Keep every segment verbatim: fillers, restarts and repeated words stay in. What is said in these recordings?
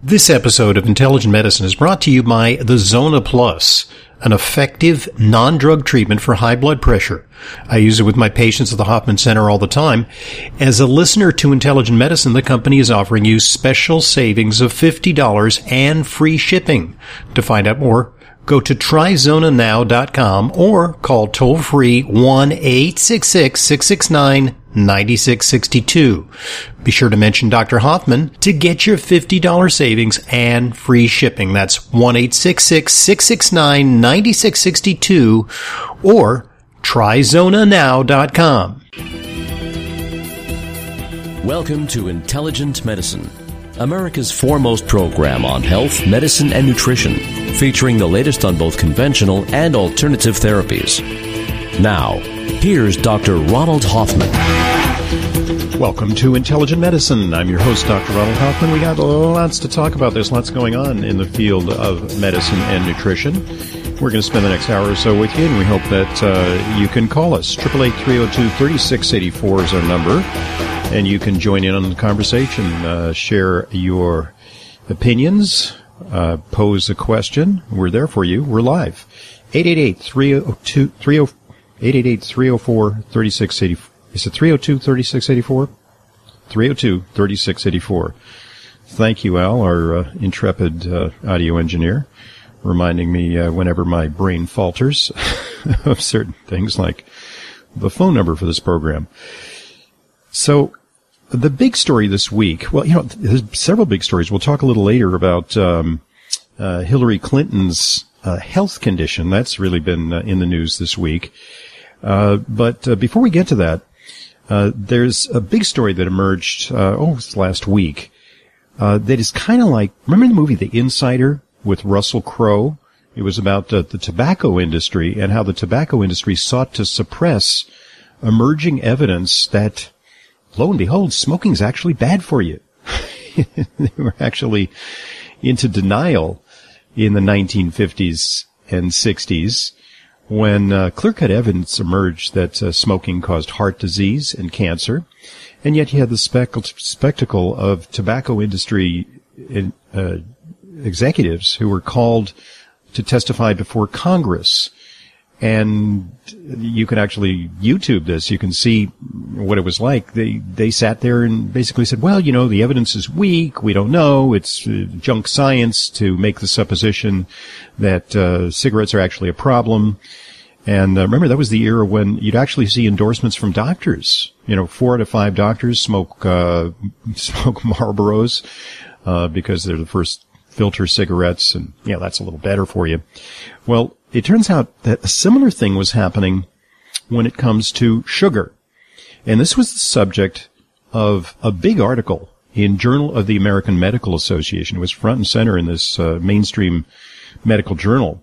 This episode of Intelligent Medicine is brought to you by the Zona Plus, an effective non-drug treatment for high blood pressure. I use it with my patients at the Hoffman Center all the time. As a listener to Intelligent Medicine, the company is offering you special savings of fifty dollars and free shipping. To find out more, go to try zona now dot com or call toll-free one eight six six, six six nine, nine six six two. Be sure to mention Doctor Hoffman to get your fifty dollars savings and free shipping. That's one eight six six, six six nine, nine six six two or try zona now dot com. Welcome to Intelligent Medicine, America's foremost program on health, medicine, and nutrition, featuring the latest on both conventional and alternative therapies. Now, here's Doctor Ronald Hoffman. Welcome to Intelligent Medicine. I'm your host, Doctor Ronald Hoffman. We got lots to talk about. There's lots going on in the field of medicine and nutrition. We're going to spend the next hour or so with you, and we hope that uh, you can call us. eight eight eight, three oh two, three six eight four is our number, and you can join in on the conversation, uh, share your opinions, uh, pose a question. We're there for you. We're live. eight eight eight, three oh two, eight eight eight, three oh four, three six eight four. Is it three oh two, three six eight four? three oh two, three six eight four. Thank you, Al, our uh, intrepid uh, audio engineer, reminding me uh, whenever my brain falters of certain things like the phone number for this program. So the big story this week, well, you know, there's several big stories. We'll talk a little later about um, uh, Hillary Clinton's uh, health condition. That's really been uh, in the news this week. Uh, but uh, before we get to that, uh, there's a big story that emerged, uh, oh, last week, uh, that is kind of like, remember the movie The Insider with Russell Crowe? It was about uh, the tobacco industry and how the tobacco industry sought to suppress emerging evidence that, lo and behold, smoking is actually bad for you. They were actually into denial in the nineteen fifties and sixties when uh, clear-cut evidence emerged that uh, smoking caused heart disease and cancer, and yet you had the spec- spectacle of tobacco industry in, uh, executives who were called to testify before Congress. And you can actually YouTube this. You can see what it was like. They they sat there and basically said, well, you know, the evidence is weak. We don't know. It's uh, junk science to make the supposition that uh, cigarettes are actually a problem. And uh, remember, that was the era when you'd actually see endorsements from doctors. You know, four out of five doctors smoke uh, smoke Marlboros uh, because they're the first filter cigarettes, and yeah, that's a little better for you. Well, it turns out that a similar thing was happening when it comes to sugar. And this was the subject of a big article in Journal of the American Medical Association. It was front and center in this uh, mainstream medical journal.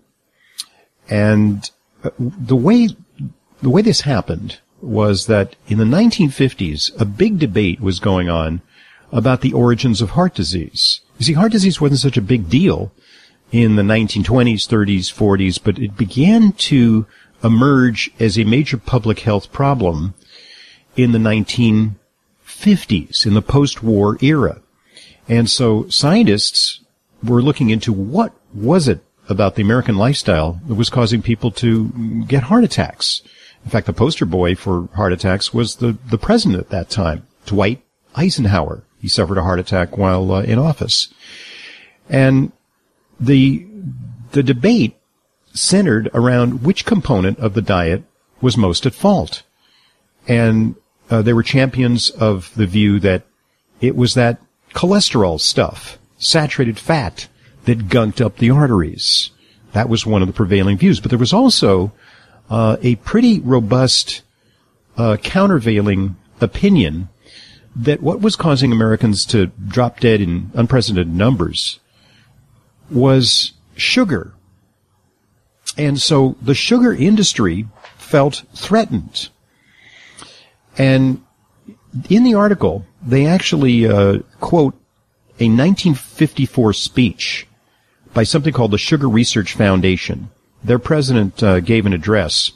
And uh, the way the way this happened was that in the nineteen fifties, a big debate was going on about the origins of heart disease. You see, heart disease wasn't such a big deal in the nineteen twenties, thirties, forties, but it began to emerge as a major public health problem in the nineteen fifties, in the post-war era. And so scientists were looking into what was it about the American lifestyle that was causing people to get heart attacks. In fact, the poster boy for heart attacks was the, the president at that time, Dwight Eisenhower. He suffered a heart attack while uh, in office. And the the debate centered around which component of the diet was most at fault. And uh, they were champions of the view that it was that cholesterol stuff, saturated fat, that gunked up the arteries. That was one of the prevailing views. But there was also uh, a pretty robust uh, countervailing opinion that what was causing Americans to drop dead in unprecedented numbers was sugar. And so the sugar industry felt threatened. And in the article, they actually uh, quote a nineteen fifty-four speech by something called the Sugar Research Foundation. Their president uh, gave an address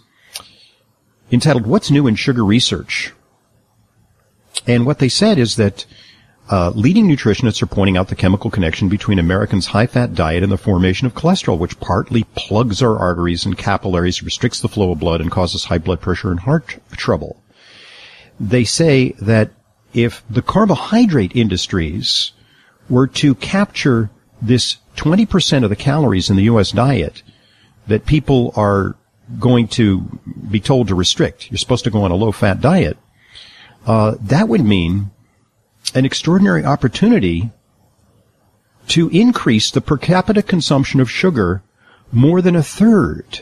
entitled, "What's New in Sugar Research?" And what they said is that Uh, leading nutritionists are pointing out the chemical connection between Americans' high-fat diet and the formation of cholesterol, which partly plugs our arteries and capillaries, restricts the flow of blood, and causes high blood pressure and heart trouble. They say that if the carbohydrate industries were to capture this twenty percent of the calories in the U S diet that people are going to be told to restrict, you're supposed to go on a low-fat diet, uh, that would mean an extraordinary opportunity to increase the per capita consumption of sugar more than a third,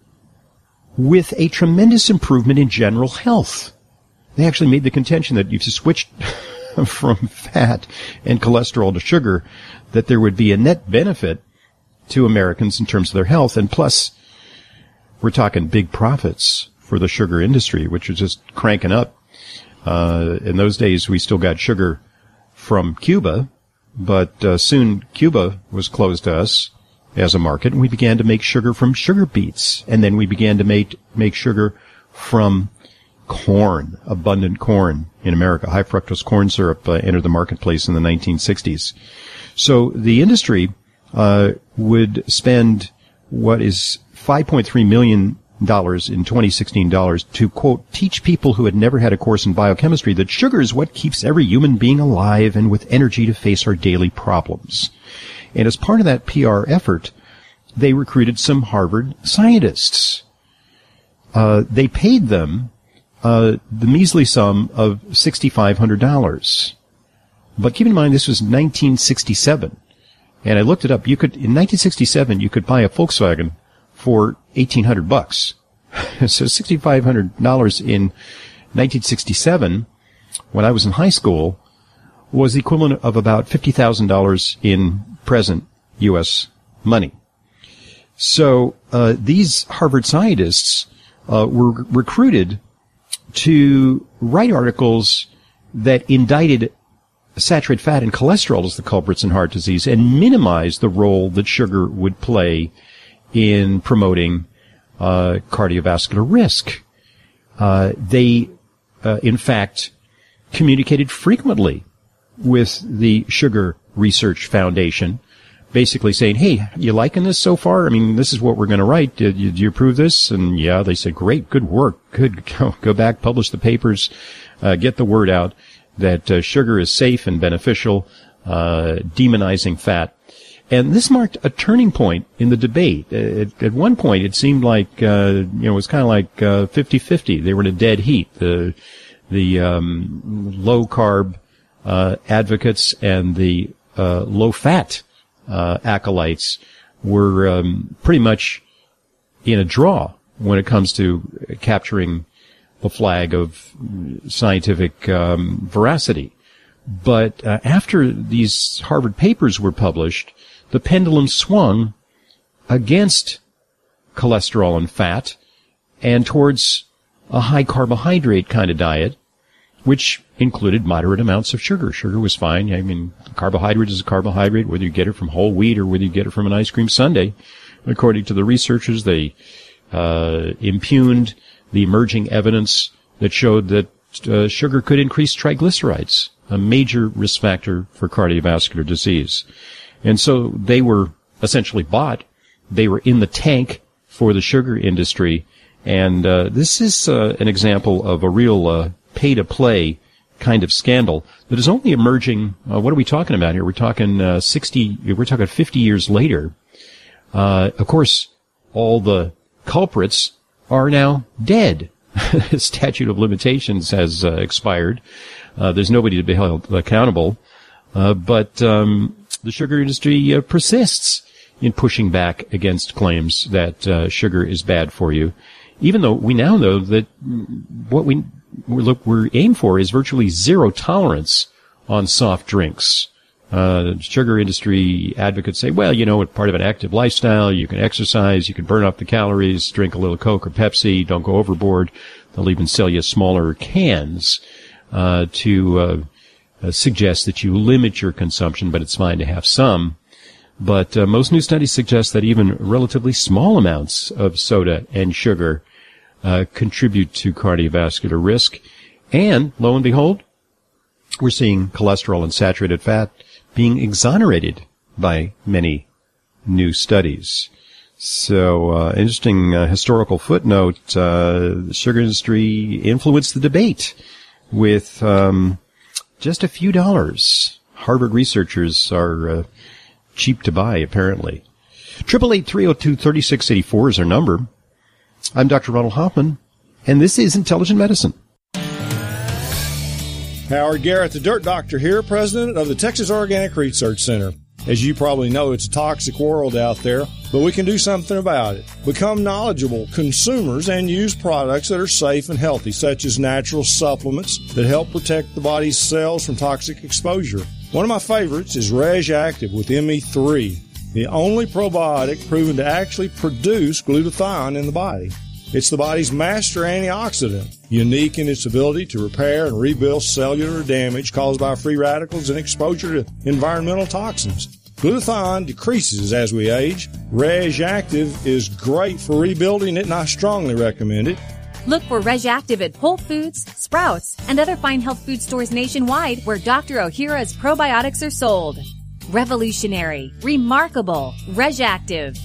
with a tremendous improvement in general health. They actually made the contention that if you switched from fat and cholesterol to sugar, that there would be a net benefit to Americans in terms of their health. And plus, we're talking big profits for the sugar industry, which is just cranking up. Uh, in those days, we still got sugar from Cuba, but uh, soon Cuba was closed to us as a market, and we began to make sugar from sugar beets. And then we began to make, make sugar from corn, abundant corn in America. High fructose corn syrup uh, entered the marketplace in the nineteen sixties. So the industry uh, would spend what is five point three million dollars in twenty sixteen dollars to, quote, teach people who had never had a course in biochemistry that sugar is what keeps every human being alive and with energy to face our daily problems. And as part of that P R effort, they recruited some Harvard scientists. Uh, they paid them uh, the measly sum of six thousand five hundred dollars. But keep in mind, this was nineteen sixty-seven. And I looked it up. You could, in nineteen sixty-seven, you could buy a Volkswagen for eighteen hundred bucks. So six thousand five hundred dollars in nineteen sixty-seven, when I was in high school, was the equivalent of about fifty thousand dollars in present U S money. So uh, these Harvard scientists uh, were recruited to write articles that indicted saturated fat and cholesterol as the culprits in heart disease and minimize the role that sugar would play in promoting uh, cardiovascular risk. Uh, they, uh, in fact, communicated frequently with the Sugar Research Foundation, basically saying, hey, you liking this so far? I mean, this is what we're going to write. Did you, did you approve this? And yeah, they said, great, good work. Good. Go, go back, publish the papers, uh, get the word out that uh, sugar is safe and beneficial, uh, demonizing fat. And this marked a turning point in the debate. At, at one point, it seemed like, uh, you know, it was kind of like uh, fifty-fifty. They were in a dead heat. The, the um, low-carb uh, advocates and the uh, low-fat uh, acolytes were um, pretty much in a draw when it comes to capturing the flag of scientific um, veracity. But uh, after these Harvard papers were published, the pendulum swung against cholesterol and fat and towards a high carbohydrate kind of diet, which included moderate amounts of sugar. Sugar was fine. I mean, carbohydrate is a carbohydrate, whether you get it from whole wheat or whether you get it from an ice cream sundae. According to the researchers, they uh, impugned the emerging evidence that showed that uh, sugar could increase triglycerides, a major risk factor for cardiovascular disease. And so they were essentially bought. They were in the tank for the sugar industry. And uh, this is uh, an example of a real uh, pay-to-play kind of scandal that is only emerging. Uh, what are we talking about here? We're talking uh, sixty, we're talking fifty years later. Uh, of course, all the culprits are now dead. The statute of limitations has uh, expired. Uh, there's nobody to be held accountable. Uh, but um, the sugar industry uh, persists in pushing back against claims that uh, sugar is bad for you, even though we now know that what we we're, we're aim for is virtually zero tolerance on soft drinks. Uh, sugar industry advocates say, well, you know, it's part of an active lifestyle. You can exercise, you can burn off the calories, drink a little Coke or Pepsi, don't go overboard. They'll even sell you smaller cans uh, to uh, uh, suggest that you limit your consumption, but it's fine to have some. But uh, most new studies suggest that even relatively small amounts of soda and sugar uh, contribute to cardiovascular risk. And, lo and behold, we're seeing cholesterol and saturated fat being exonerated by many new studies. So, uh, interesting uh, historical footnote. Uh, the sugar industry influenced the debate with um, just a few dollars. Harvard researchers are uh, cheap to buy, apparently. Triple eight three oh two thirty six eighty four is our number. I'm Doctor Ronald Hoffman, and this is Intelligent Medicine. Howard Garrett, the Dirt Doctor here, president of the Texas Organic Research Center. As you probably know, it's a toxic world out there, but we can do something about it. Become knowledgeable consumers and use products that are safe and healthy, such as natural supplements that help protect the body's cells from toxic exposure. One of my favorites is Reg Active with M E three, the only probiotic proven to actually produce glutathione in the body. It's the body's master antioxidant, unique in its ability to repair and rebuild cellular damage caused by free radicals and exposure to environmental toxins. Glutathione decreases as we age. Reg Active is great for rebuilding it, and I strongly recommend it. Look for Reg Active at Whole Foods, Sprouts, and other fine health food stores nationwide where Doctor Ohhira's probiotics are sold. Revolutionary, remarkable, Reg Active.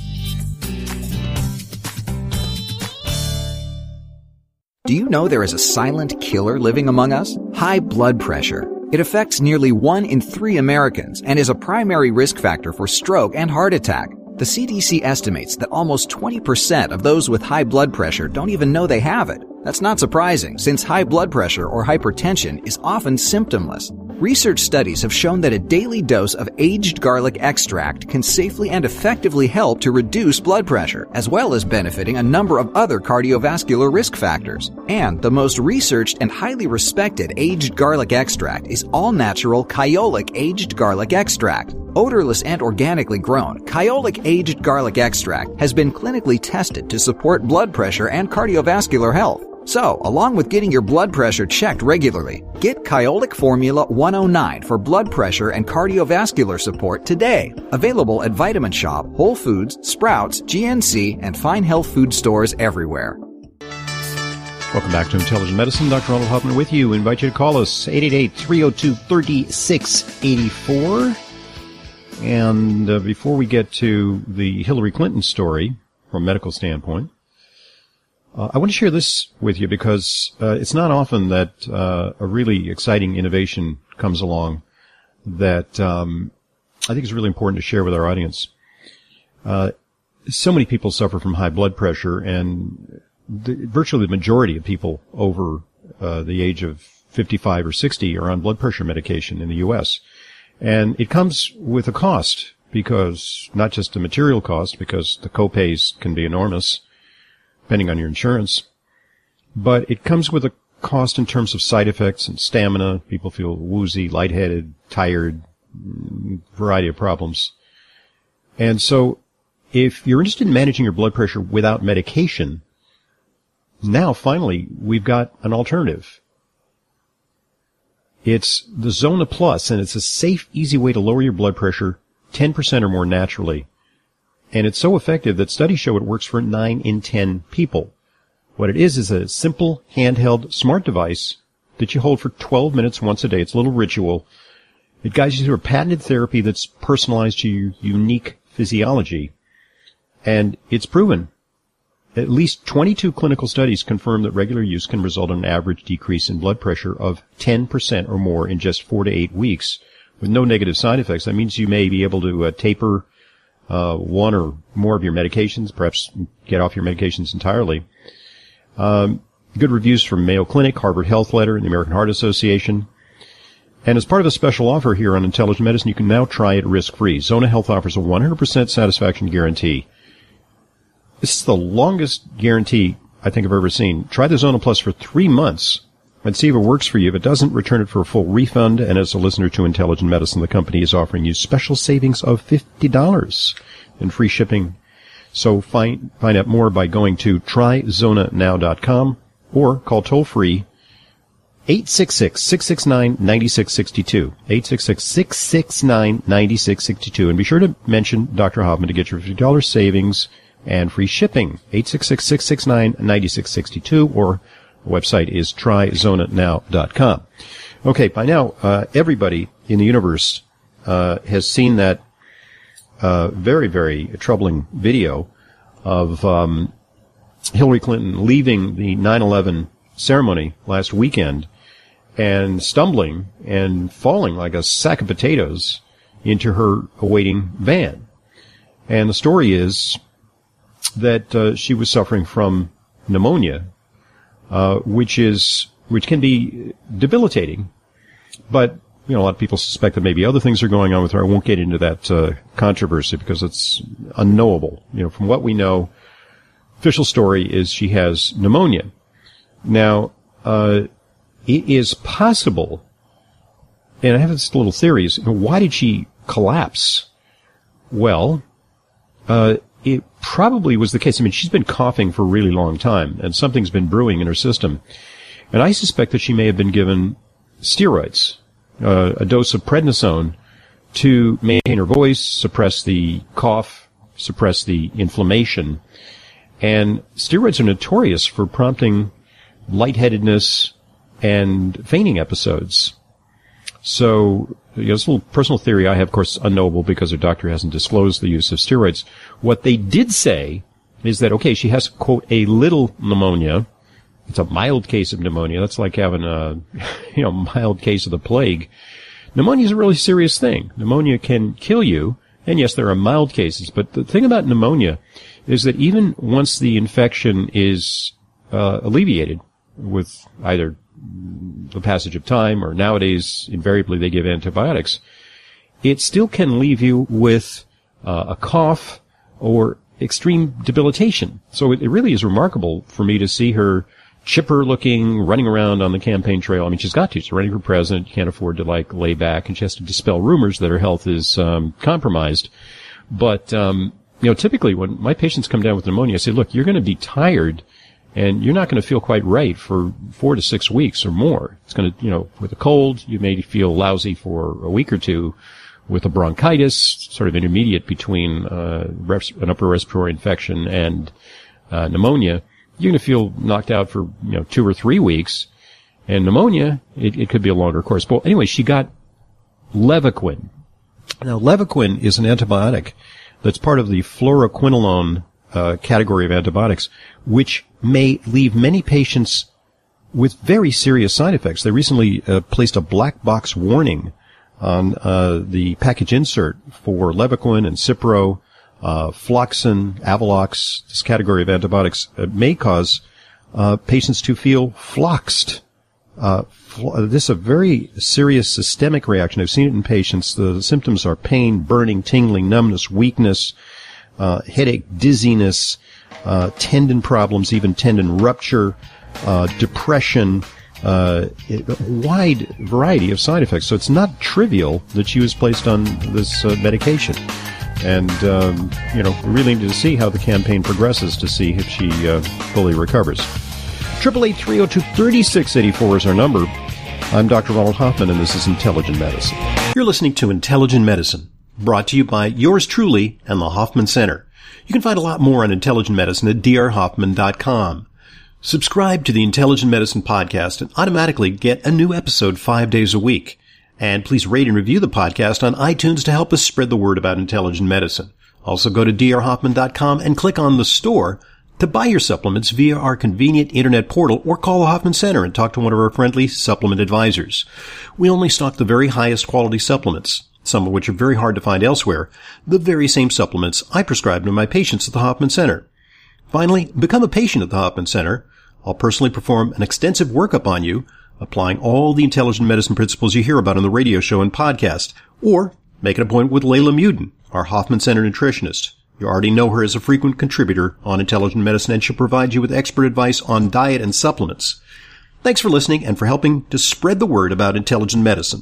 Do you know there is a silent killer living among us? High blood pressure. It affects nearly one in three Americans and is a primary risk factor for stroke and heart attack. The C D C estimates that almost twenty percent of those with high blood pressure don't even know they have it. That's not surprising, since high blood pressure or hypertension is often symptomless. Research studies have shown that a daily dose of aged garlic extract can safely and effectively help to reduce blood pressure, as well as benefiting a number of other cardiovascular risk factors. And the most researched and highly respected aged garlic extract is all-natural Kyolic aged garlic extract. Odorless and organically grown, Kyolic aged garlic extract has been clinically tested to support blood pressure and cardiovascular health. So, along with getting your blood pressure checked regularly, get Kyolic Formula one oh nine for blood pressure and cardiovascular support today. Available at Vitamin Shop, Whole Foods, Sprouts, G N C, and fine health food stores everywhere. Welcome back to Intelligent Medicine. Doctor Ronald Hoffman with you. We invite you to call us, eight eight eight, three oh two, three six eight four. And uh, before we get to the Hillary Clinton story, from a medical standpoint, Uh, I want to share this with you because uh, it's not often that uh, a really exciting innovation comes along that um, I think is really important to share with our audience. Uh, so many people suffer from high blood pressure, and the, virtually the majority of people over uh, the age of fifty-five or sixty are on blood pressure medication in the U S And it comes with a cost, because not just a material cost, because the co-pays can be enormous, depending on your insurance, but it comes with a cost in terms of side effects and stamina. People feel woozy, lightheaded, tired, variety of problems. And so if you're interested in managing your blood pressure without medication, now finally we've got an alternative. It's the Zona Plus, and it's a safe, easy way to lower your blood pressure ten percent or more naturally. And it's so effective that studies show it works for nine in ten people. What it is is a simple, handheld, smart device that you hold for twelve minutes once a day. It's a little ritual. It guides you through a patented therapy that's personalized to your unique physiology. And it's proven. At least twenty-two clinical studies confirm that regular use can result in an average decrease in blood pressure of ten percent or more in just four to eight weeks with no negative side effects. That means you may be able to uh, taper Uh, one or more of your medications, perhaps get off your medications entirely. Um, good reviews from Mayo Clinic, Harvard Health Letter, and the American Heart Association. And as part of a special offer here on Intelligent Medicine, you can now try it risk-free. Zona Health offers a one hundred percent satisfaction guarantee. This is the longest guarantee I think I've ever seen. Try the Zona Plus for three months and see if it works for you. If it doesn't, return it for a full refund. And as a listener to Intelligent Medicine, the company is offering you special savings of fifty dollars and free shipping. So find find out more by going to try zona now dot com or call toll-free eight six six, six six nine, nine six six two, eight six six, six six nine, nine six six two. And be sure to mention Doctor Hoffman to get your fifty dollars savings and free shipping, eight six six, six six nine, nine six six two, or the website is try zona now dot com. Okay, by now, uh, everybody in the universe uh, has seen that uh, very, very troubling video of um, Hillary Clinton leaving the nine eleven ceremony last weekend and stumbling and falling like a sack of potatoes into her awaiting van. And the story is that uh, she was suffering from pneumonia, uh, which is which can be debilitating. But you know, a lot of people suspect that maybe other things are going on with her. I won't get into that uh, controversy because it's unknowable. You know, from what we know, official story is she has pneumonia. Now, uh, it is possible, and I have this little theories. You know, why did she collapse? Well, uh, it probably was the case. I mean, she's been coughing for a really long time, and something's been brewing in her system. And I suspect that she may have been given steroids, uh, a dose of prednisone to maintain her voice, suppress the cough, suppress the inflammation. And steroids are notorious for prompting lightheadedness and fainting episodes. So, you know, this little personal theory I have, of course, unknowable because her doctor hasn't disclosed the use of steroids. What they did say is that, okay, she has, quote, a little pneumonia. It's a mild case of pneumonia. That's like having a, you know, mild case of the plague. Pneumonia is a really serious thing. Pneumonia can kill you. And yes, there are mild cases. But the thing about pneumonia is that even once the infection is uh, alleviated with either the passage of time or nowadays invariably they give antibiotics, it still can leave you with uh, a cough or extreme debilitation. So it, it really is remarkable for me to see her chipper looking, running around on the campaign trail. I mean, she's got to. She's running for president. Can't afford to, like, lay back, and she has to dispel rumors that her health is um, compromised. But, um, you know, typically when my patients come down with pneumonia, I say, look, you're going to be tired, and you're not going to feel quite right for four to six weeks or more. It's going to, you know, with a cold, you may feel lousy for a week or two. With a bronchitis, sort of intermediate between uh, res- an upper respiratory infection and uh, pneumonia, you're going to feel knocked out for, you know, two or three weeks. And pneumonia, it, it could be a longer course. Well, anyway, she got Levaquin. Now, Levaquin is an antibiotic that's part of the fluoroquinolone uh, category of antibiotics, which may leave many patients with very serious side effects. They recently uh, placed a black box warning on uh, the package insert for Levaquin and Cipro, uh, Floxin, Avalox. This category of antibiotics uh, may cause uh, patients to feel floxed. Uh, fl- this is a very serious systemic reaction. I've seen it in patients. The symptoms are pain, burning, tingling, numbness, weakness, uh, headache, dizziness, uh, tendon problems, even tendon rupture, uh, depression, uh, a wide variety of side effects. So it's not trivial that she was placed on this uh, medication. And, um, you know, we really need to see how the campaign progresses to see if she uh, fully recovers. eight eight eight, three oh two, three six eight four is our number. I'm Doctor Ronald Hoffman, and this is Intelligent Medicine. You're listening to Intelligent Medicine, brought to you by yours truly and the Hoffman Center. You can find a lot more on Intelligent Medicine at d r hoffman dot com. Subscribe to the Intelligent Medicine podcast and automatically get a new episode five days a week. And please rate and review the podcast on iTunes to help us spread the word about intelligent medicine. Also go to d r hoffman dot com and click on the store to buy your supplements via our convenient internet portal, or call the Hoffman Center and talk to one of our friendly supplement advisors. We only stock the very highest quality supplements, some of which are very hard to find elsewhere, the very same supplements I prescribe to my patients at the Hoffman Center. Finally, become a patient at the Hoffman Center. I'll personally perform an extensive workup on you, applying all the intelligent medicine principles you hear about on the radio show and podcast. Or make an appointment with Layla Muden, our Hoffman Center nutritionist. You already know her as a frequent contributor on Intelligent Medicine, and she'll provide you with expert advice on diet and supplements. Thanks for listening and for helping to spread the word about intelligent medicine.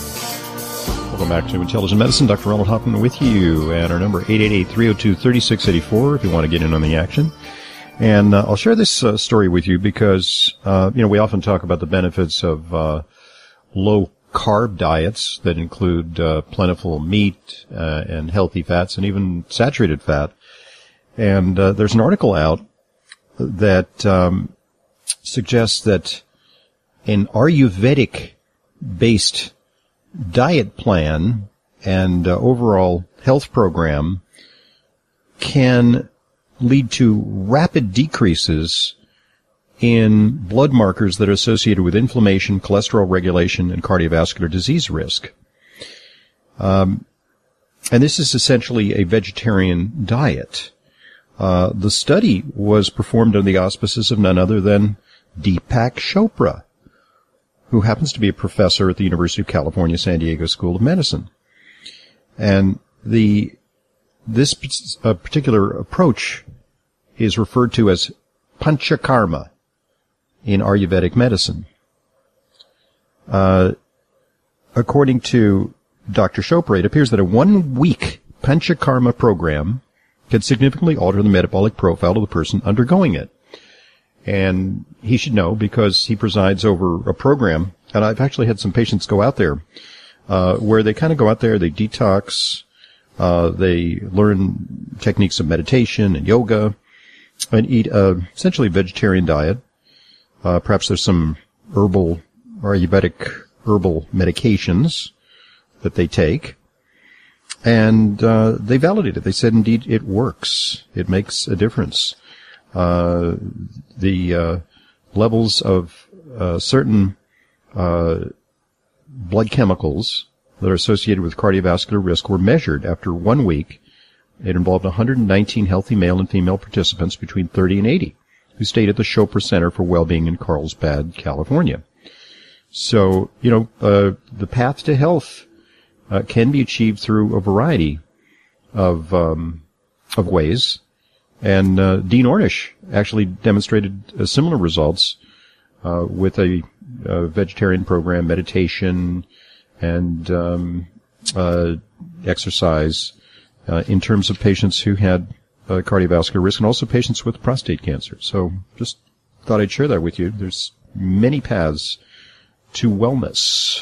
Welcome back to Intelligent Medicine. Doctor Ronald Hoffman with you, and our number eight eight eight, three oh two, three six eight four if you want to get in on the action. And uh, I'll share this uh, story with you because, uh, you know, we often talk about the benefits of uh, low-carb diets that include uh, plentiful meat uh, and healthy fats and even saturated fat. And uh, there's an article out that um, suggests that an Ayurvedic based diet plan and uh, overall health program can lead to rapid decreases in blood markers that are associated with inflammation, cholesterol regulation, and cardiovascular disease risk. Um, and this is essentially a vegetarian diet. Uh, the study was performed under the auspices of none other than Deepak Chopra, who happens to be a professor at the University of California, San Diego School of Medicine. And the this uh, particular approach is referred to as Panchakarma in Ayurvedic medicine. Uh, according to Doctor Chopra, it appears that a one-week Panchakarma program can significantly alter the metabolic profile of the person undergoing it. And he should know because he presides over a program, and I've actually had some patients go out there, uh, where they kind of go out there, they detox, uh, they learn techniques of meditation and yoga, and eat a essentially vegetarian diet. Uh, perhaps there's some herbal or Ayurvedic herbal medications that they take. And uh, they validated it. They said, indeed, it works. It makes a difference. Uh, the uh, levels of uh, certain uh, blood chemicals that are associated with cardiovascular risk were measured after one week. It involved one hundred nineteen healthy male and female participants between thirty and eighty who stayed at the Chopra Center for Wellbeing in Carlsbad, California. So, you know, uh, the path to health Uh, can be achieved through a variety of um, of ways, and uh, Dean Ornish actually demonstrated uh, similar results uh, with a, a vegetarian program, meditation, and um, uh, exercise uh, in terms of patients who had uh, cardiovascular risk and also patients with prostate cancer. So, just thought I'd share that with you. There's many paths to wellness.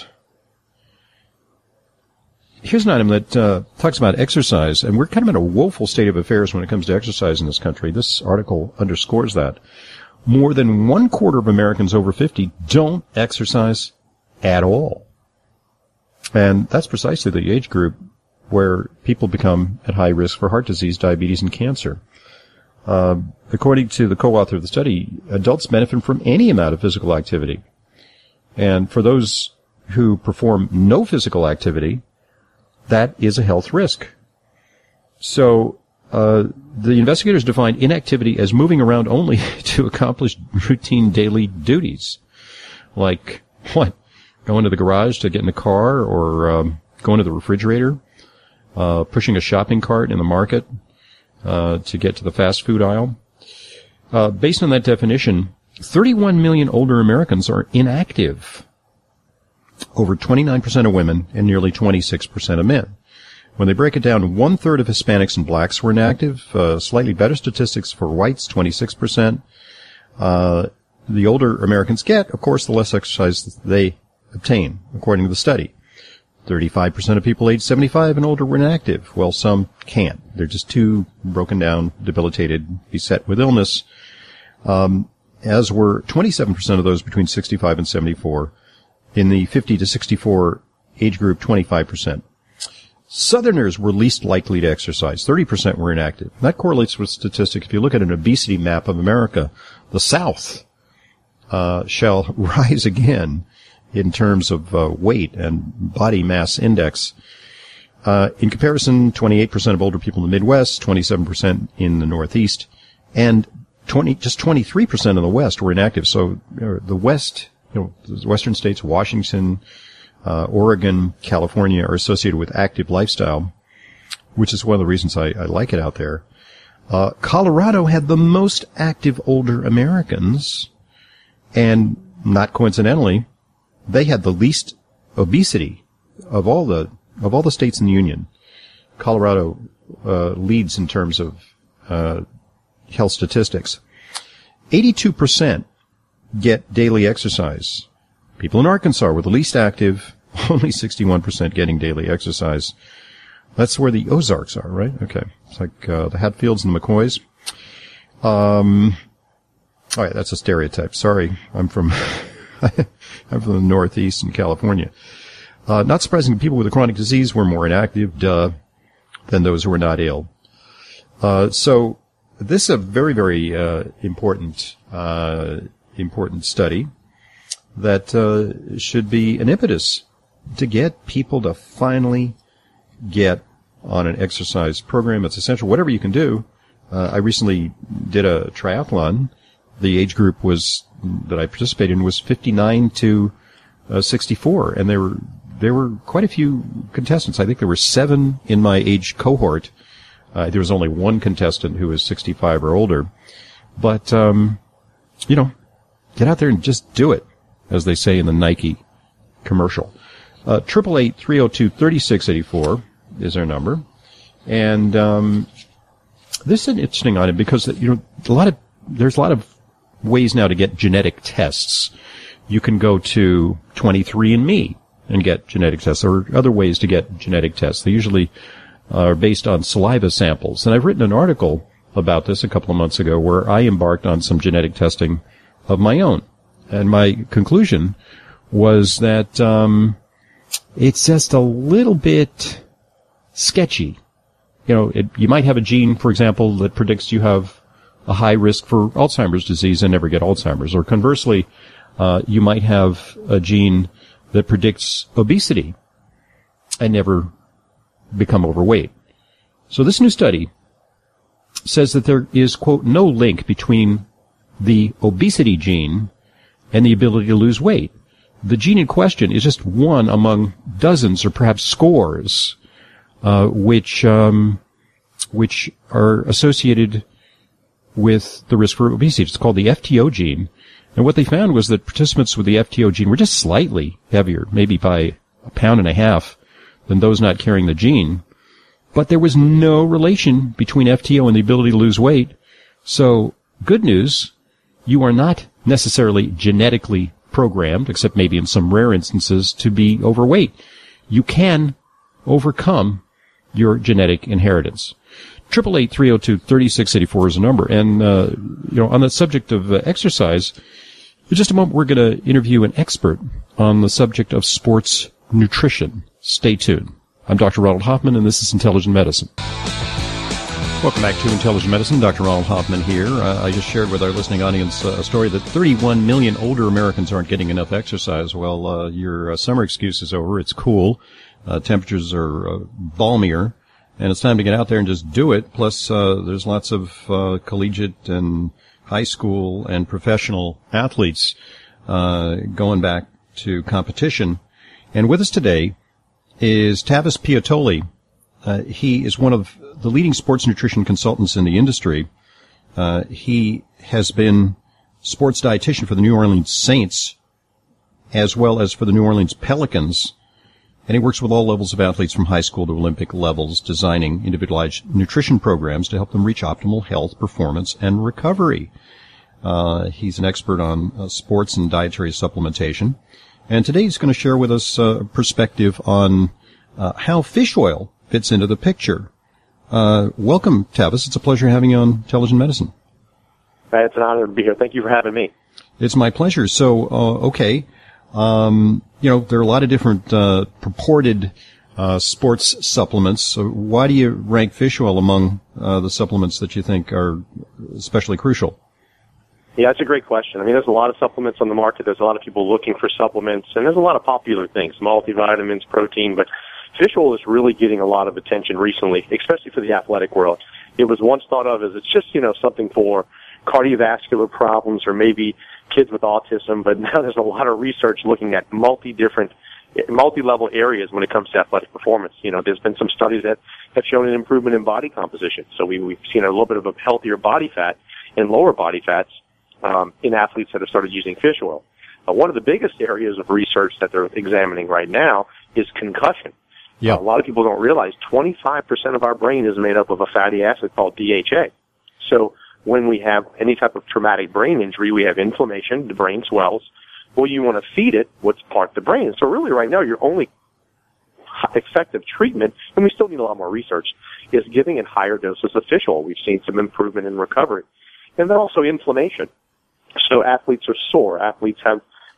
Here's an item that uh, talks about exercise, and we're kind of in a woeful state of affairs when it comes to exercise in this country. This article underscores that. More than one quarter of Americans over fifty don't exercise at all. And that's precisely the age group where people become at high risk for heart disease, diabetes, and cancer. Uh, according to the co-author of the study, adults benefit from any amount of physical activity. And for those who perform no physical activity, that is a health risk. So, uh, the investigators defined inactivity as moving around only to accomplish routine daily duties. Like, what? Going to the garage to get in a car, or um, going to the refrigerator, uh, pushing a shopping cart in the market uh, to get to the fast food aisle. Uh, based on that definition, thirty-one million older Americans are inactive. Over twenty-nine percent of women and nearly twenty-six percent of men. When they break it down, one-third of Hispanics and blacks were inactive. Uh, slightly better statistics for whites, twenty-six percent. Uh, the older Americans get, of course, the less exercise they obtain, according to the study. thirty-five percent of people aged seventy-five and older were inactive. Well, some can't. They're just too broken down, debilitated, beset with illness. Um, as were twenty-seven percent of those between sixty-five and seventy-four. In the fifty to sixty-four age group, twenty-five percent. Southerners were least likely to exercise. thirty percent were inactive. That correlates with statistics. If you look at an obesity map of America, the South uh, shall rise again in terms of uh, weight and body mass index. Uh, in comparison, twenty-eight percent of older people in the Midwest, twenty-seven percent in the Northeast, and twenty just twenty-three percent in the West were inactive. So uh, the West... You know, the western states, Washington, uh, Oregon, California, are associated with active lifestyle, which is one of the reasons I, I like it out there. Uh, Colorado had the most active older Americans, and not coincidentally, they had the least obesity of all the of all the states in the union. Colorado uh, leads in terms of uh, health statistics. eighty-two percent get daily exercise. People in Arkansas were the least active, only sixty-one percent getting daily exercise. That's where the Ozarks are, right? Okay. It's like uh, the Hatfields and the McCoys. Um, all right, that's a stereotype. Sorry, I'm from I'm from the Northeast in California. Uh, not surprising, people with a chronic disease were more inactive, duh, than those who were not ill. Uh, so this is a very, very uh, important, uh, important study that uh, should be an impetus to get people to finally get on an exercise program. It's essential. Whatever you can do. Uh, I recently did a triathlon. The age group was that I participated in was fifty-nine to sixty-four, and there were there were quite a few contestants. I think there were seven in my age cohort. Uh, there was only one contestant who was sixty-five or older. But um, you know, get out there and just do it, as they say in the Nike commercial. Uh, triple eight three zero two thirty six eighty four is our number, and um, this is an interesting item because you know a lot of there's a lot of ways now to get genetic tests. You can go to twenty-three and me and get genetic tests, or other ways to get genetic tests. They usually are based on saliva samples, and I've written an article about this a couple of months ago where I embarked on some genetic testing of my own, and my conclusion was that um, it's just a little bit sketchy. You know, it, you might have a gene, for example, that predicts you have a high risk for Alzheimer's disease and never get Alzheimer's. Or conversely, uh, you might have a gene that predicts obesity and never become overweight. So this new study says that there is, quote, no link between the obesity gene and the ability to lose weight. The gene in question is just one among dozens or perhaps scores Uh, which um, which are associated with the risk for obesity. It's called the F T O gene. And what they found was that participants with the F T O gene were just slightly heavier, maybe by a pound and a half, than those not carrying the gene. But there was no relation between F T O and the ability to lose weight. So, good news, you are not necessarily genetically programmed, except maybe in some rare instances, to be overweight. You can overcome your genetic inheritance. Triple eight three zero two thirty six eighty four is a number, and uh, you know, on the subject of uh, exercise, in just a moment we're going to interview an expert on the subject of sports nutrition. Stay tuned. I'm Doctor Ronald Hoffman, and this is Intelligent Medicine. Welcome back to Intelligent Medicine. Doctor Ronald Hoffman here. Uh, I just shared with our listening audience uh, a story that thirty-one million older Americans aren't getting enough exercise. Well, uh, your uh, summer excuse is over. It's cool. Uh, temperatures are uh, balmier, and it's time to get out there and just do it. Plus, uh, there's lots of uh, collegiate and high school and professional athletes uh, going back to competition. And with us today is Tavis Piattoli. Uh, he is one of the leading sports nutrition consultants in the industry. Uh, he has been sports dietitian for the New Orleans Saints as well as for the New Orleans Pelicans. And he works with all levels of athletes from high school to Olympic levels, designing individualized nutrition programs to help them reach optimal health, performance, and recovery. Uh, he's an expert on uh, sports and dietary supplementation. And today he's going to share with us a uh, perspective on uh, how fish oil fits into the picture. Uh, welcome, Tavis. It's a pleasure having you on Intelligent Medicine. It's an honor to be here. Thank you for having me. It's my pleasure. So, uh, okay. Um, you know, there are a lot of different uh, purported uh, sports supplements. So why do you rank fish oil among uh, the supplements that you think are especially crucial? Yeah, that's a great question. I mean, there's a lot of supplements on the market. There's a lot of people looking for supplements, and there's a lot of popular things, multivitamins, protein, but fish oil is really getting a lot of attention recently, especially for the athletic world. It was once thought of as it's just, you know, something for cardiovascular problems or maybe kids with autism, but now there's a lot of research looking at multi-different, multi-level areas when it comes to athletic performance. You know, there's been some studies that have shown an improvement in body composition. So we, we've seen a little bit of a healthier body fat and lower body fats um, in athletes that have started using fish oil. Uh, one of the biggest areas of research that they're examining right now is concussion. Yeah. Uh, a lot of people don't realize twenty-five percent of our brain is made up of a fatty acid called D H A. So when we have any type of traumatic brain injury, we have inflammation, the brain swells. Well, you want to feed it what's part of the brain. So really right now, your only effective treatment, and we still need a lot more research, is giving it higher doses of fish oil. We've seen some improvement in recovery. And then also inflammation. So athletes are sore. Athletes have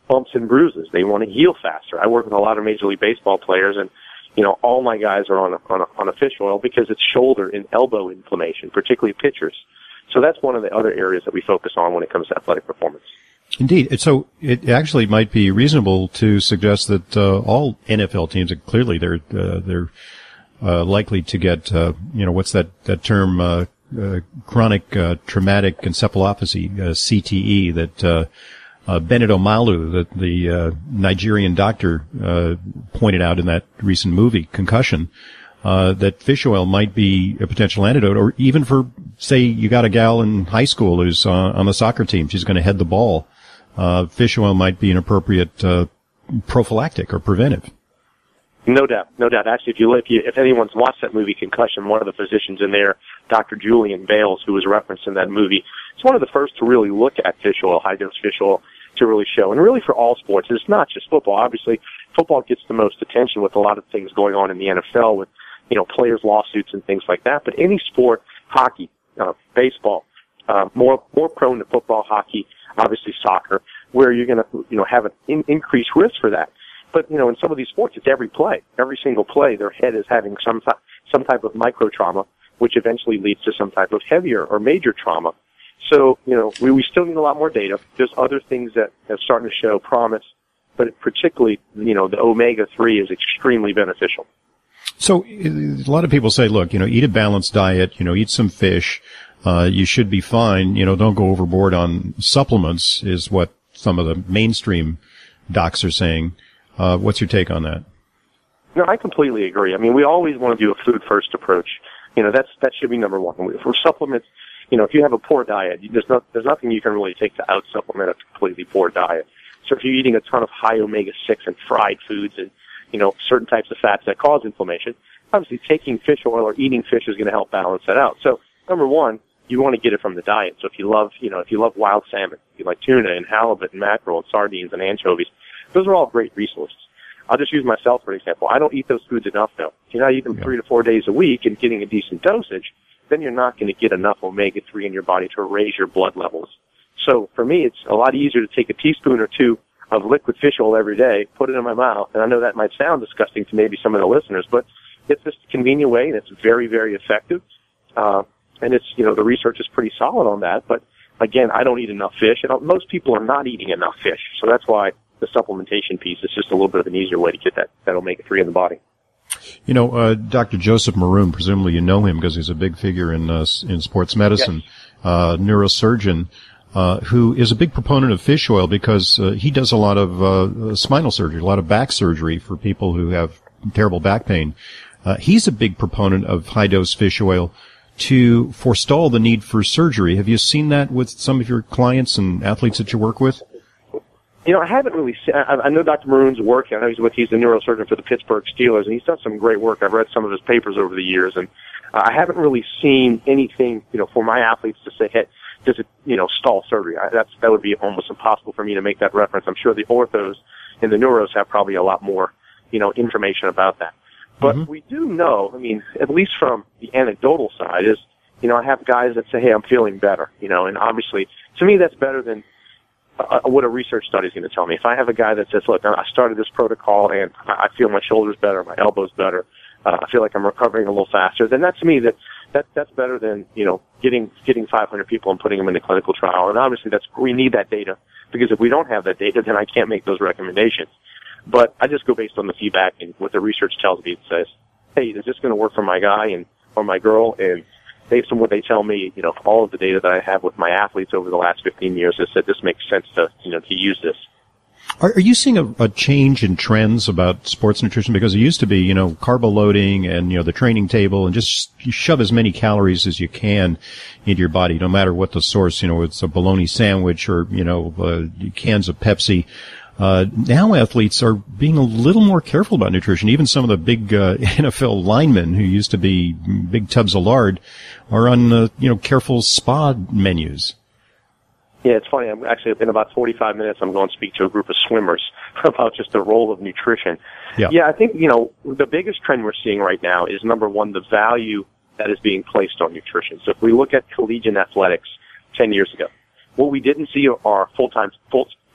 bumps and bruises. They want to heal faster. I work with a lot of Major League Baseball players, and you know, all my guys are on a, on a, on a fish oil because it's shoulder and elbow inflammation, particularly pitchers. So that's one of the other areas that we focus on when it comes to athletic performance. Indeed. So it actually might be reasonable to suggest that uh, all N F L teams, and clearly they're uh, they're uh, likely to get uh, you know what's that that term uh, uh, chronic uh, traumatic encephalopathy uh, C T E that uh, uh, Bennett Omalu, the, the uh, Nigerian doctor, uh, pointed out in that recent movie Concussion. Uh, that fish oil might be a potential antidote, or even for, say, you got a gal in high school who's uh, on the soccer team, she's going to head the ball. Uh, fish oil might be an appropriate uh, prophylactic or preventive. No doubt, no doubt. Actually, if you if, you, if anyone's watched that movie Concussion, one of the physicians in there, Doctor Julian Bales, who was referenced in that movie, is one of the first to really look at fish oil, high dose fish oil, to really show, and really for all sports. It's not just football. Obviously, football gets the most attention with a lot of things going on in the N F L with, you know, players' lawsuits and things like that. But any sport, hockey, uh, baseball, uh, more more prone to football, hockey, obviously soccer, where you're going to, you know, have an in, increased risk for that. But, you know, in some of these sports, it's every play. Every single play, their head is having some some type of micro trauma, which eventually leads to some type of heavier or major trauma. So, you know, we, we still need a lot more data. There's other things that have started to show promise, but particularly, you know, the omega three is extremely beneficial. So a lot of people say, look, you know, eat a balanced diet, you know, eat some fish, uh, you should be fine, you know, don't go overboard on supplements is what some of the mainstream docs are saying. Uh, what's your take on that? No, I completely agree. I mean, we always want to do a food first approach. You know, that's, that should be number one. For supplements, you know, if you have a poor diet, there's not, there's nothing you can really take to out supplement a completely poor diet. So if you're eating a ton of high omega six and fried foods and, you know, certain types of fats that cause inflammation, obviously taking fish oil or eating fish is going to help balance that out. So, number one, you want to get it from the diet. So if you love, you know, if you love wild salmon, if you like tuna and halibut and mackerel and sardines and anchovies, those are all great resources. I'll just use myself for example. I don't eat those foods enough though. If you're not eating them yeah. three to four days a week and getting a decent dosage, then you're not going to get enough omega three in your body to raise your blood levels. So for me, it's a lot easier to take a teaspoon or two of liquid fish oil every day, put it in my mouth, and I know that might sound disgusting to maybe some of the listeners, but it's just a convenient way, and it's very, very effective. Uh, and it's, you know, the research is pretty solid on that, but again, I don't eat enough fish, and most people are not eating enough fish, so that's why the supplementation piece is just a little bit of an easier way to get that, that omega three in the body. You know, uh, Doctor Joseph Maroon, presumably you know him because he's a big figure in, uh, in sports medicine, yes. uh, neurosurgeon. Uh, who is a big proponent of fish oil because uh, he does a lot of uh, spinal surgery, a lot of back surgery for people who have terrible back pain. Uh, he's a big proponent of high-dose fish oil to forestall the need for surgery. Have you seen that with some of your clients and athletes that you work with? You know, I haven't really seen, I, I know Doctor Maroon's work. I know he's with, he's the neurosurgeon for the Pittsburgh Steelers, and he's done some great work. I've read some of his papers over the years, and uh, I haven't really seen anything, you know, for my athletes to say, hey, does it, you know, stall surgery? I, that's, that would be almost impossible for me to make that reference. I'm sure the orthos and the neuros have probably a lot more, you know, information about that. But mm-hmm. we do know, I mean, at least from the anecdotal side is, you know, I have guys that say, hey, I'm feeling better, you know, and obviously, to me, that's better than uh, what a research study is going to tell me. If I have a guy that says, look, I started this protocol and I feel my shoulder's better, my elbow's better, uh, I feel like I'm recovering a little faster, then that to me, that That, that's better than, you know, getting, getting five hundred people and putting them in a clinical trial. And obviously that's, we need that data because if we don't have that data, then I can't make those recommendations. But I just go based on the feedback and what the research tells me. It says, hey, is this going to work for my guy and, or my girl? And based on what they tell me, you know, all of the data that I have with my athletes over the last fifteen years has said this makes sense to, you know, to use this. Are, are you seeing a, a change in trends about sports nutrition? Because it used to be, you know, carbo loading and, you know, the training table and just shove as many calories as you can into your body, no matter what the source, you know, it's a bologna sandwich or, you know, uh, cans of Pepsi. Uh, now athletes are being a little more careful about nutrition. Even some of the big, uh, N F L linemen who used to be big tubs of lard are on, uh, you know, careful spa menus. Yeah, it's funny. I'm actually, in about forty-five minutes, I'm going to speak to a group of swimmers about just the role of nutrition. Yeah. yeah, I think, you know, the biggest trend we're seeing right now is, number one, the value that is being placed on nutrition. So if we look at collegiate athletics ten years ago, what we didn't see are full-time, full,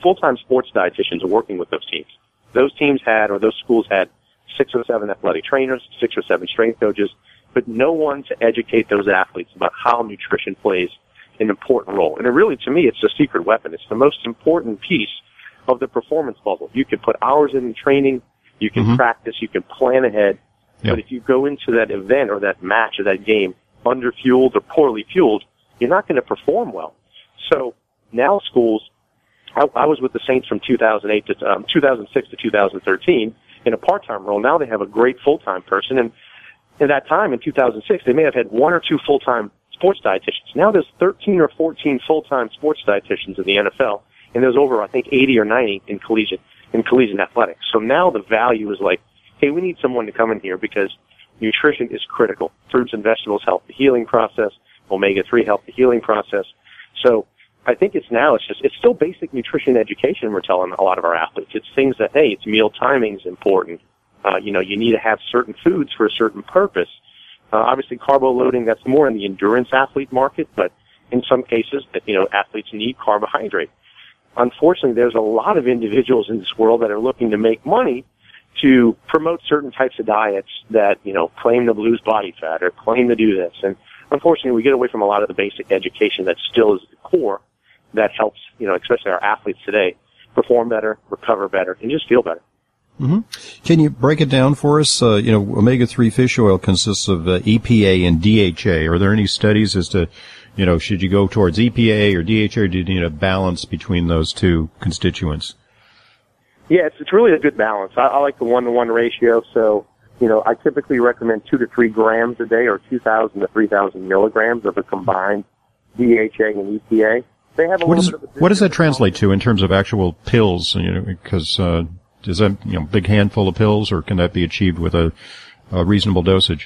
full-time sports dietitians working with those teams. Those teams had, or those schools had, six or seven athletic trainers, six or seven strength coaches, but no one to educate those athletes about how nutrition plays an important role. And it really, to me, it's a secret weapon. It's the most important piece of the performance puzzle. You can put hours in training, you can mm-hmm. practice, you can plan ahead, yep. but if you go into that event or that match or that game under-fueled or poorly fueled, you're not going to perform well. So now schools, I, I was with the Saints from two thousand eight to um, two thousand six to two thousand thirteen in a part-time role. Now they have a great full-time person, and at that time in two thousand six, they may have had one or two full-time sports dietitians. Now there's thirteen or fourteen full-time sports dietitians in the N F L, and there's over, I think, eighty or ninety in collegiate in collegiate athletics. So now the value is like, hey, we need someone to come in here because nutrition is critical. Fruits and vegetables help the healing process. omega three help the healing process. So I think it's now, it's just, it's still basic nutrition education we're telling a lot of our athletes. It's things that, hey, it's meal timing is important. Uh, you know, you need to have certain foods for a certain purpose. Uh, obviously, carbo loading, that's more in the endurance athlete market, but in some cases, that you know, athletes need carbohydrate. Unfortunately, there's a lot of individuals in this world that are looking to make money to promote certain types of diets that, you know, claim to lose body fat or claim to do this. And unfortunately, we get away from a lot of the basic education that still is the core that helps, you know, especially our athletes today, perform better, recover better, and just feel better. Mm-hmm. Can you break it down for us? Uh, you know, omega three fish oil consists of uh, E P A and D H A. Are there any studies as to, you know, should you go towards E P A or D H A, or do you need a balance between those two constituents? Yeah, it's, it's really a good balance. I, I like the one-to-one ratio, so, you know, I typically recommend two to three grams a day or two thousand to three thousand milligrams of a combined D H A and E P A. They have a what, little does, bit of a what does that translate to in terms of actual pills? You know, because uh, is that, you know, big handful of pills, or can that be achieved with a, a reasonable dosage?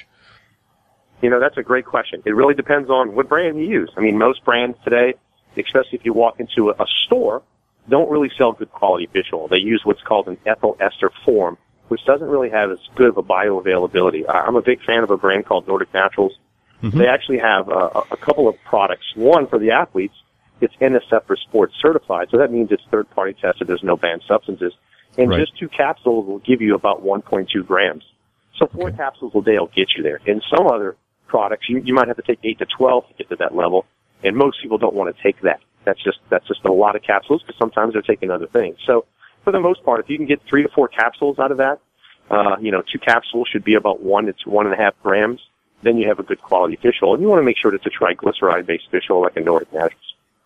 You know, that's a great question. It really depends on what brand you use. I mean, most brands today, especially if you walk into a, a store, don't really sell good quality fish oil. They use what's called an ethyl ester form, which doesn't really have as good of a bioavailability. I'm a big fan of a brand called Nordic Naturals. Mm-hmm. They actually have a, a couple of products. One, for the athletes, it's N S F for Sports certified, so that means it's third-party tested. There's no banned substances. And right. just two capsules will give you about one point two grams. So four okay. capsules a day will get you there. In some other products, you, you might have to take eight to twelve to get to that level, and most people don't want to take that. That's just that's just a lot of capsules because sometimes they're taking other things. So for the most part, if you can get three to four capsules out of that, uh, you know, two capsules should be about one to one and a half grams. Then you have a good quality fish oil, and you want to make sure that it's a triglyceride-based fish oil like a Nordic Naturals.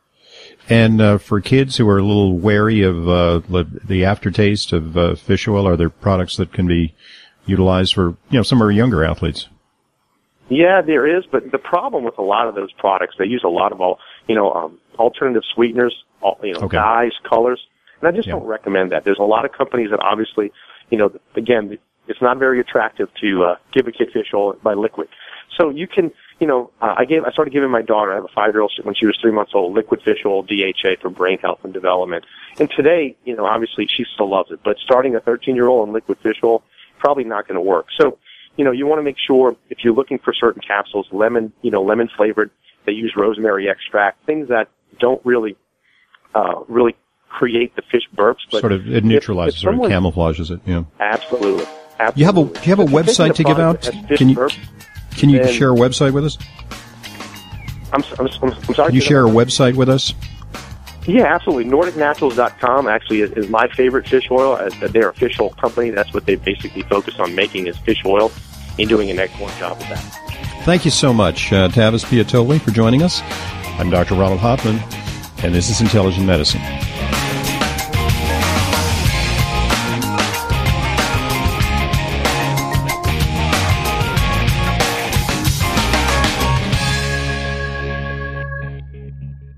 And uh, for kids who are a little wary of uh, the aftertaste of uh, fish oil, are there products that can be utilized for, you know, some of our younger athletes? Yeah, there is, but the problem with a lot of those products, they use a lot of all, you know, um, alternative sweeteners, all, you know, okay. dyes, colors, and I just yeah. don't recommend that. There's a lot of companies that obviously, you know, again, it's not very attractive to uh, give a kid fish oil by liquid. So you can, you know, uh, I gave, I started giving my daughter, I have a five-year-old, when she was three months old, liquid fish oil, D H A for brain health and development. And today, you know, obviously she still loves it, but starting a thirteen-year-old on liquid fish oil, probably not going to work. So, you know, you want to make sure if you're looking for certain capsules, lemon, you know, lemon flavored, they use rosemary extract, things that don't really, uh, really create the fish burps. But sort of, it neutralizes if, if someone, or camouflages it, yeah. Absolutely. Absolutely. You have a, do you have a website to give out? Can you, burps, can you share a website with us? I'm, I'm, I'm sorry? Can you share a website with us? Yeah, absolutely. Nordic Naturals dot com actually is, is my favorite fish oil. As they're a fish oil company. That's what they basically focus on making is fish oil and doing an excellent job of that. Thank you so much, uh, Tavis Piatoli, for joining us. I'm Doctor Ronald Hoffman, and this is Intelligent Medicine.